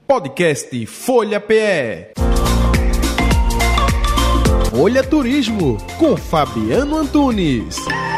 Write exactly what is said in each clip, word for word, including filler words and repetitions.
Podcast Folha P E. Folha Turismo com Fabiano Antunes.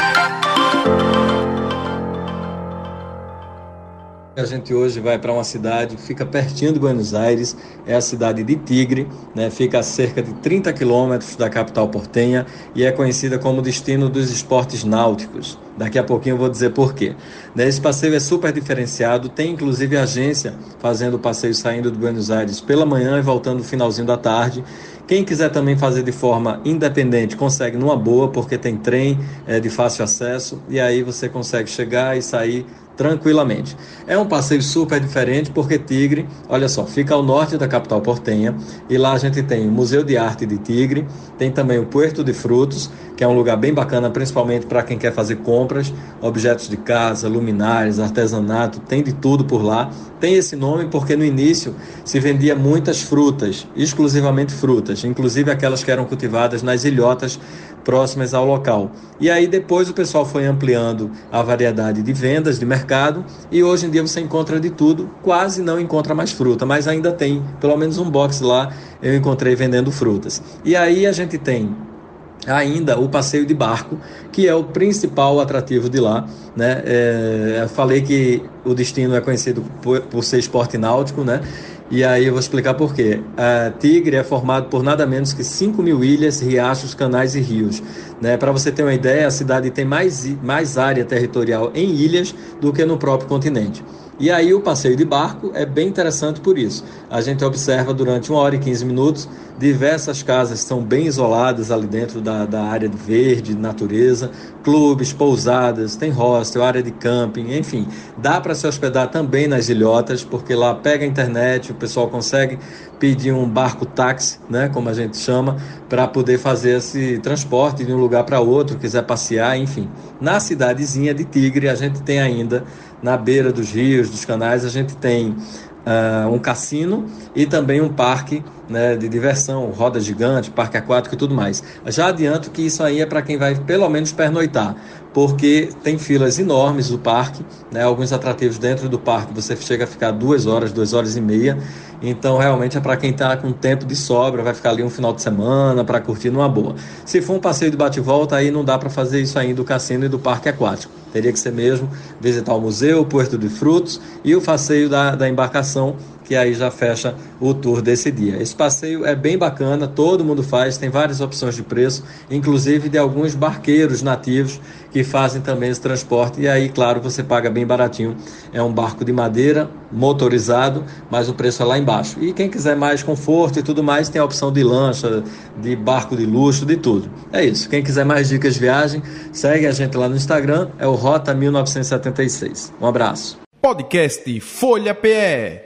A gente hoje vai para uma cidade que fica pertinho de Buenos Aires, é a cidade de Tigre, né? Fica a cerca de trinta quilômetros da capital portenha e é conhecida como destino dos esportes náuticos. Daqui a pouquinho eu vou dizer por quê. Esse passeio é super diferenciado, tem inclusive agência fazendo o passeio saindo de Buenos Aires pela manhã e voltando no finalzinho da tarde. Quem quiser também fazer de forma independente consegue numa boa, porque tem trem é, de fácil acesso e aí você consegue chegar e sair tranquilamente. É um passeio super diferente porque Tigre, olha só, fica ao norte da capital portenha e lá a gente tem o Museu de Arte de Tigre, tem também o Puerto de Frutos, que é um lugar bem bacana, principalmente para quem quer fazer compras, objetos de casa, luminárias, artesanato, tem de tudo por lá. Tem esse nome porque no início se vendia muitas frutas, exclusivamente frutas, inclusive aquelas que eram cultivadas nas ilhotas próximas ao local. E aí depois o pessoal foi ampliando a variedade de vendas, de mercado, e hoje em dia você encontra de tudo, quase não encontra mais fruta, mas ainda tem, pelo menos um box lá eu encontrei vendendo frutas. E aí a gente tem ainda o passeio de barco, que é o principal atrativo de lá, né? É, eu falei que o destino é conhecido por, por ser esporte náutico, né? E aí eu vou explicar por quê. A Tigre é formado por nada menos que cinco mil ilhas, riachos, canais e rios. Né? Para você ter uma ideia, a cidade tem mais, mais área territorial em ilhas do que no próprio continente. E aí o passeio de barco é bem interessante por isso. A gente observa durante uma hora e quinze minutos, diversas casas são bem isoladas ali dentro da, da área de verde, de natureza, clubes, pousadas, tem hostel, área de camping, enfim. Dá para se hospedar também nas ilhotas, porque lá pega a internet, o pessoal consegue pedir um barco táxi, né, como a gente chama, para poder fazer esse transporte de um lugar para outro, quiser passear, enfim. Na cidadezinha de Tigre, a gente tem ainda, na beira dos rios, dos canais, a gente tem uh, um cassino e também um parque, né, de diversão, roda gigante, parque aquático e tudo mais. Já adianto que isso aí é para quem vai pelo menos pernoitar, porque tem filas enormes do parque, né, alguns atrativos dentro do parque você chega a ficar duas horas, duas horas e meia, então realmente é para quem está com tempo de sobra, vai ficar ali um final de semana para curtir numa boa. Se for um passeio de bate-volta, aí não dá para fazer isso aí do cassino e do parque aquático. Teria que ser mesmo visitar o museu, o Puerto de Frutos e o passeio da, da embarcação, que aí já fecha o tour desse dia. Esse passeio é bem bacana, todo mundo faz, tem várias opções de preço, inclusive de alguns barqueiros nativos que fazem também esse transporte, e aí, claro, você paga bem baratinho. É um barco de madeira, motorizado, mas o preço é lá embaixo. E quem quiser mais conforto e tudo mais, tem a opção de lancha, de barco de luxo, de tudo. É isso. Quem quiser mais dicas de viagem, segue a gente lá no Instagram, é o Rota mil novecentos e setenta e seis. Um abraço. Podcast Folha P E.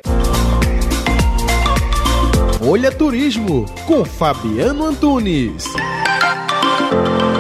Folha Turismo com Fabiano Antunes.